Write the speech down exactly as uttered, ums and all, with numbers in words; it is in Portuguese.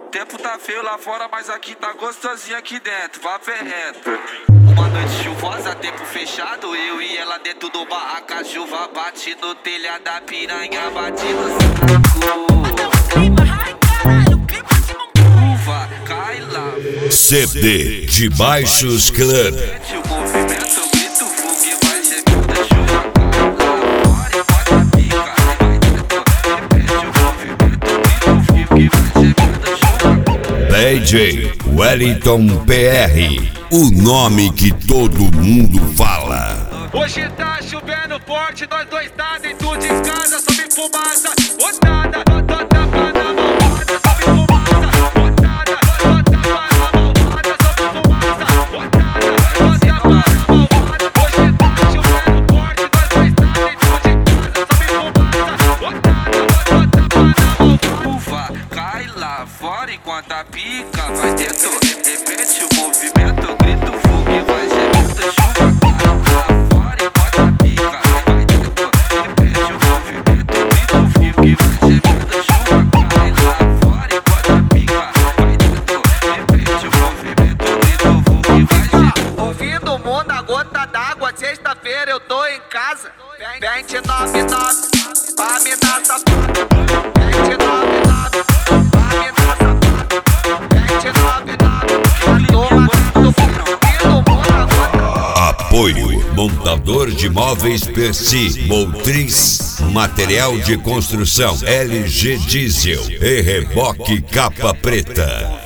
tempo tá feio lá fora, mas aqui tá gostosinho aqui dentro, vá ferrento. Uma noite chuvosa, tempo fechado, eu e ela dentro do barraco. A chuva bate no telhado da piranha, bate no saco. Uva, cai lá. C D de Baixos Clã. D J Wellington P R, o nome que todo mundo fala. Hoje tá chovendo forte, nós dois tá dentro de casa, sobe fumaça, botada, botada pra na mão, sobe fumaça, botada, botada pra na mão, sobe fumaça, botada, botada pra na mão. Hoje tá chovendo forte, nós dois tá dentro de casa, sobe fumaça, botada, botada pra na mão. Uva, cai lá fora enquanto a pica vai dentro. Repete o movimento, grito, fogo e vai gemendo. Chuva, cai lá fora enquanto a pica vai dentro. Repete o movimento, grito, fogo e vai gemendo. Chuva, cai lá fora enquanto a pica vai dentro. Repete o movimento, grito, fogo e vai gemendo. Ouvindo o mundo, a gota d'água, sexta-feira eu tô em casa. vinte e nove nove, pra me dar safado. vinte e nove nove, pra me dar safado. vinte e nove nove, a turma do ouvindo o mundo, a gota. Apoio Montador de Móveis Percy, Motriz, Material de Construção L G Diesel e Reboque Capa Preta.